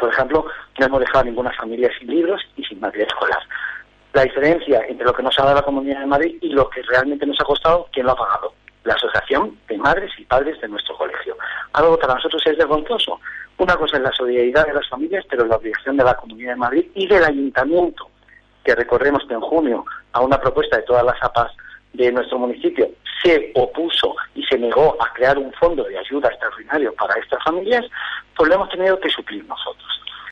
por ejemplo, no hemos dejado a ninguna familia sin libros y sin material escolar. La diferencia entre lo que nos ha dado la Comunidad de Madrid y lo que realmente nos ha costado, ¿quién lo ha pagado? La Asociación de Madres y Padres de nuestro colegio. Algo para nosotros es vergonzoso. Una cosa es la solidaridad de las familias, pero la obligación de la Comunidad de Madrid y del Ayuntamiento, que recordemos que en junio a una propuesta de todas las APAs de nuestro municipio se opuso y se negó a crear un fondo de ayuda extraordinario para estas familias, pues lo hemos tenido que suplir nosotros.